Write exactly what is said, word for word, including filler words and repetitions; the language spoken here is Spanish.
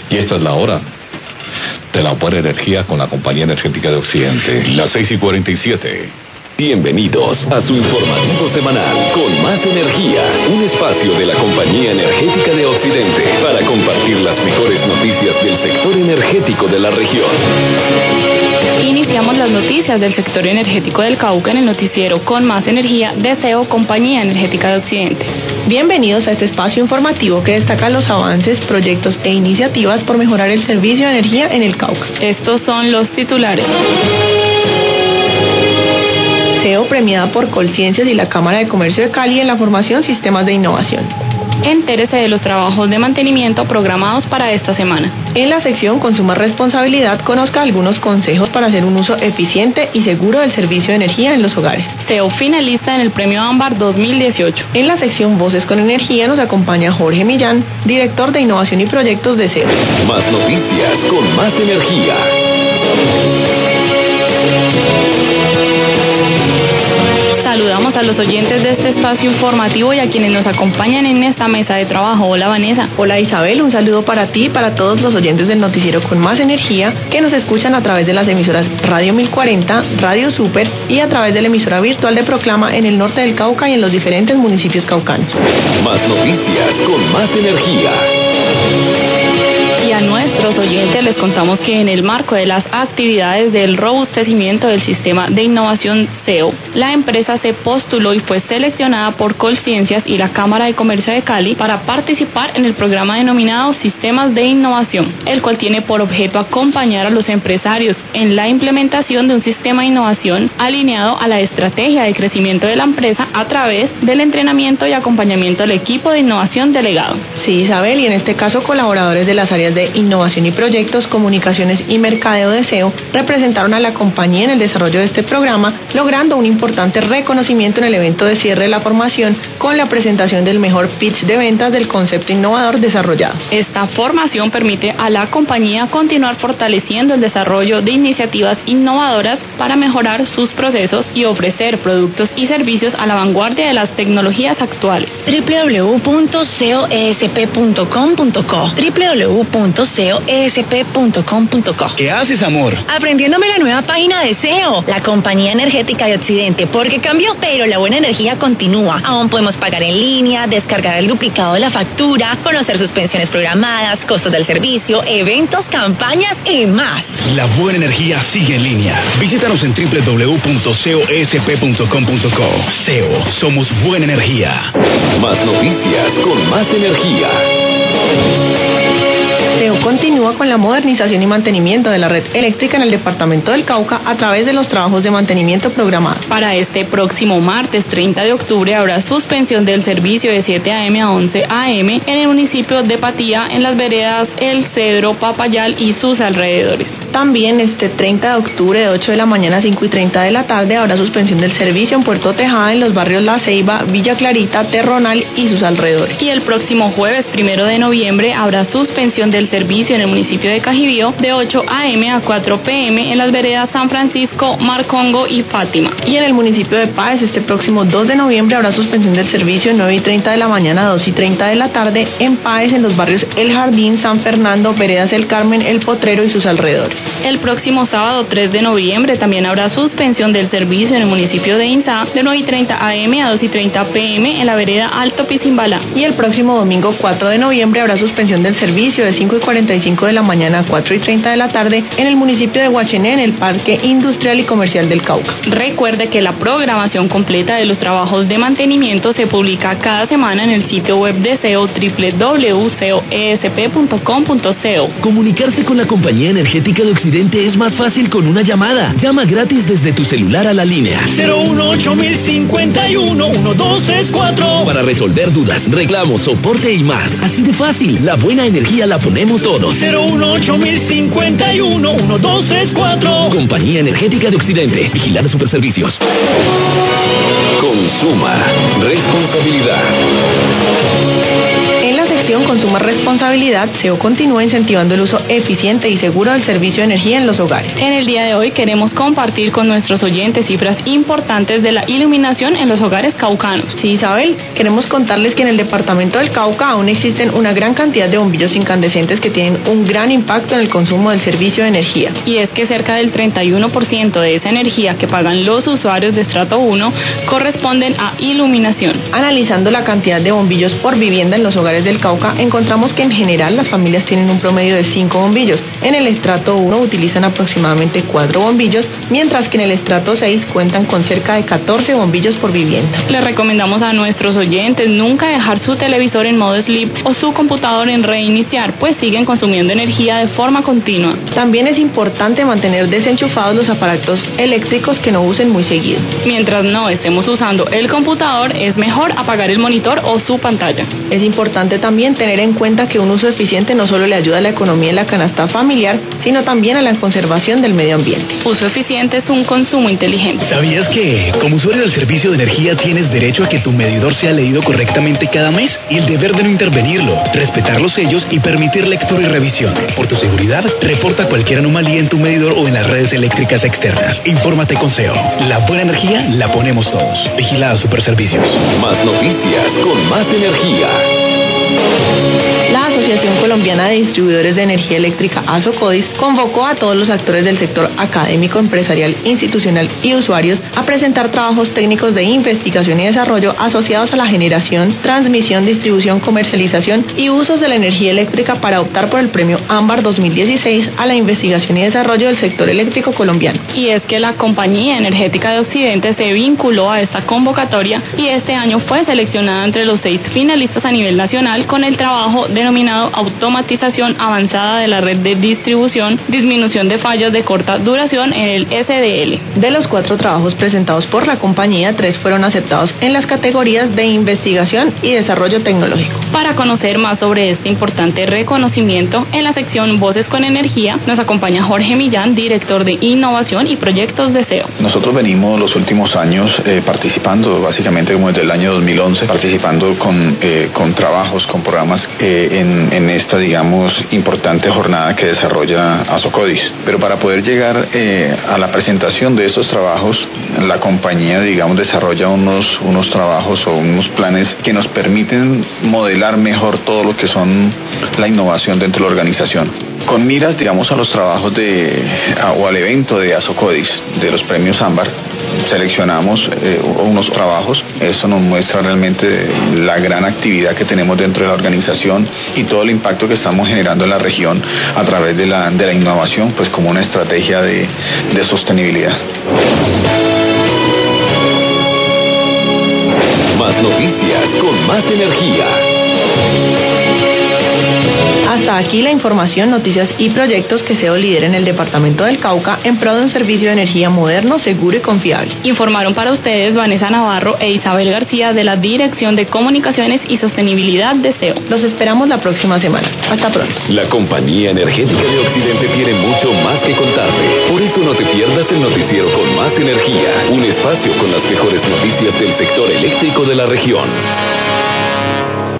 Y esta es la hora de la buena energía con la Compañía Energética de Occidente, las seis y cuarenta y siete. Bienvenidos a su informativo semanal con Más Energía, un espacio de la Compañía Energética de Occidente para compartir las mejores noticias del sector energético de la región. Iniciamos las noticias del sector energético del Cauca en el noticiero Con Más Energía de C E O Compañía Energética de Occidente. Bienvenidos a este espacio informativo que destaca los avances, proyectos e iniciativas por mejorar el servicio de energía en el Cauca. Estos son los titulares. C E O premiada por Colciencias y la Cámara de Comercio de Cali en la formación Sistemas de Innovación. Entérese de los trabajos de mantenimiento programados para esta semana. En la sección Consuma Responsabilidad, conozca algunos consejos para hacer un uso eficiente y seguro del servicio de energía en los hogares. C E O finalista en el Premio Ámbar dos mil dieciocho. En la sección Voces con Energía nos acompaña Jorge Millán, director de Innovación y Proyectos de C E O. Más noticias con Más Energía. Saludamos a los oyentes de este espacio informativo y a quienes nos acompañan en esta mesa de trabajo. Hola, Vanessa. Hola, Isabel. Un saludo para ti y para todos los oyentes del noticiero Con Más Energía que nos escuchan a través de las emisoras Radio mil cuarenta, Radio Super y a través de la emisora virtual de Proclama en el norte del Cauca y en los diferentes municipios caucanos. Más noticias con Más Energía. Y a nuestros oyentes les contamos que en el marco de las actividades del robustecimiento del sistema de innovación C E O, la empresa se postuló y fue seleccionada por Colciencias y la Cámara de Comercio de Cali para participar en el programa denominado Sistemas de Innovación, el cual tiene por objeto acompañar a los empresarios en la implementación de un sistema de innovación alineado a la estrategia de crecimiento de la empresa a través del entrenamiento y acompañamiento del equipo de innovación delegado. Sí, Isabel, y en este caso colaboradores de las áreas de Innovación y Proyectos, Comunicaciones y Mercadeo de C E O representaron a la compañía en el desarrollo de este programa, logrando un importante reconocimiento en el evento de cierre de la formación con la presentación del mejor pitch de ventas del concepto innovador desarrollado. Esta formación permite a la compañía continuar fortaleciendo el desarrollo de iniciativas innovadoras para mejorar sus procesos y ofrecer productos y servicios a la vanguardia de las tecnologías actuales. doble u doble u doble u punto c o e s p punto com punto co doble u doble u doble u punto c o e s p punto com punto co. ¿Qué haces, amor? Aprendiéndome la nueva página de C E O, la Compañía Energética de Occidente, porque cambió, pero la buena energía continúa. Aún podemos pagar en línea, descargar el duplicado de la factura, conocer sus pensiones programadas, costos del servicio, eventos, campañas y más. La buena energía sigue en línea. Visítanos en doble u doble u doble u punto c o e s p punto com punto co. C E O, somos buena energía. Más noticias con Más Energía. C E O continúa con la modernización y mantenimiento de la red eléctrica en el departamento del Cauca a través de los trabajos de mantenimiento programados. Para este próximo martes treinta de octubre habrá suspensión del servicio de siete a eme a once a eme en el municipio de Patía, en las veredas El Cedro, Papayal y sus alrededores. También este treinta de octubre de ocho de la mañana a cinco y treinta de la tarde habrá suspensión del servicio en Puerto Tejada en los barrios La Ceiba, Villa Clarita, Terronal y sus alrededores. Y el próximo jueves primero de noviembre habrá suspensión del servicio en el municipio de Cajibío de ocho a eme a cuatro pe eme en las veredas San Francisco, Marcongo y Fátima. Y en el municipio de Páez este próximo dos de noviembre habrá suspensión del servicio de nueve y treinta de la mañana a dos y treinta de la tarde en Páez en los barrios El Jardín, San Fernando, veredas El Carmen, El Potrero y sus alrededores. El próximo sábado tres de noviembre también habrá suspensión del servicio en el municipio de Intá de nueve y treinta a eme a dos y treinta pe eme en la vereda Alto Pisimbala. Y el próximo domingo cuatro de noviembre habrá suspensión del servicio de cinco y cuarenta y cinco de la mañana a cuatro y treinta de la tarde en el municipio de Guachené en el Parque Industrial y Comercial del Cauca. Recuerde que la programación completa de los trabajos de mantenimiento se publica cada semana en el sitio web de C E O doble u doble u doble u punto c o e s p punto com punto co. Comunicarse con la Compañía Energética de Occidente es más fácil con una llamada. Llama gratis desde tu celular a la línea cero uno ocho mil cincuenta y uno uno dos seis cuatro para resolver dudas, reclamos, soporte y más. Así de fácil. La buena energía la ponemos todos. cero uno ocho mil cincuenta y uno uno dos seis cuatro. Compañía Energética de Occidente. Vigilada Superservicios. Consuma responsabilidad. En la sección Asociación Consuma Responsabilidad, S E O continúa incentivando el uso eficiente y seguro del servicio de energía en los hogares. En el día de hoy queremos compartir con nuestros oyentes cifras importantes de la iluminación en los hogares caucanos. Sí, Isabel, queremos contarles que en el departamento del Cauca aún existen una gran cantidad de bombillos incandescentes que tienen un gran impacto en el consumo del servicio de energía. Y es que cerca del treinta y uno por ciento de esa energía que pagan los usuarios de estrato uno corresponden a iluminación. Analizando la cantidad de bombillos por vivienda en los hogares del Cauca, encontramos que en general las familias tienen un promedio de cinco bombillos. En el estrato uno utilizan aproximadamente cuatro bombillos, mientras que en el estrato seis cuentan con cerca de catorce bombillos por vivienda. Les recomendamos a nuestros oyentes nunca dejar su televisor en modo sleep o su computador en reiniciar, pues siguen consumiendo energía de forma continua. También es importante mantener desenchufados los aparatos eléctricos que no usen muy seguido. Mientras no estemos usando el computador, es mejor apagar el monitor o su pantalla. Es importante también tener en cuenta que un uso eficiente no solo le ayuda a la economía en la canasta familiar, sino también a la conservación del medio ambiente. Uso eficiente es un consumo inteligente. ¿Sabías que, como usuario del servicio de energía, tienes derecho a que tu medidor sea leído correctamente cada mes y el deber de no intervenirlo, respetar los sellos y permitir lectura y revisión? Por tu seguridad, reporta cualquier anomalía en tu medidor o en las redes eléctricas externas. Infórmate con S E O. La buena energía la ponemos todos. Vigilada Superservicios. Más noticias con Más Energía. La Asociación Colombiana de Distribuidores de Energía Eléctrica, ASOCODIS, convocó a todos los actores del sector académico, empresarial, institucional y usuarios a presentar trabajos técnicos de investigación y desarrollo asociados a la generación, transmisión, distribución, comercialización y usos de la energía eléctrica para optar por el premio Ámbar dos mil dieciséis a la investigación y desarrollo del sector eléctrico colombiano. Y es que la Compañía Energética de Occidente se vinculó a esta convocatoria y este año fue seleccionada entre los seis finalistas a nivel nacional con el trabajo denominado Automatización Avanzada de la Red de Distribución, Disminución de Fallas de Corta Duración en el S D L. De los cuatro trabajos presentados por la compañía, tres fueron aceptados en las categorías de investigación y desarrollo tecnológico. Para conocer más sobre este importante reconocimiento, en la sección Voces con Energía nos acompaña Jorge Millán, director de Innovación y Proyectos de S E O. Nosotros venimos los últimos años eh, participando, básicamente como desde el año dos mil once, participando con, eh, con trabajos, con programas eh, en, en esta, digamos, importante jornada que desarrolla ASOCODIS. Pero para poder llegar eh, a la presentación de estos trabajos, la compañía, digamos, desarrolla unos, unos trabajos o unos planes que nos permiten modelar mejor todo lo que son la innovación dentro de la organización. Con miras, digamos, a los trabajos de, a, o al evento de ASOCODIS, de los premios Ámbar, seleccionamos eh, unos trabajos. Eso nos muestra realmente la gran actividad que tenemos dentro de la organización y todo el impacto que estamos generando en la región a través de la, de la innovación, pues como una estrategia de, de sostenibilidad. Más noticias con Más Energía. Hasta aquí la información, noticias y proyectos que S E O lidera en el departamento del Cauca en pro de un servicio de energía moderno, seguro y confiable. Informaron para ustedes Vanessa Navarro e Isabel García de la Dirección de Comunicaciones y Sostenibilidad de S E O. Los esperamos la próxima semana. Hasta pronto. La Compañía Energética de Occidente tiene mucho más que contarte. Por eso no te pierdas el noticiero con Más Energía, un espacio con las mejores noticias del sector eléctrico de la región.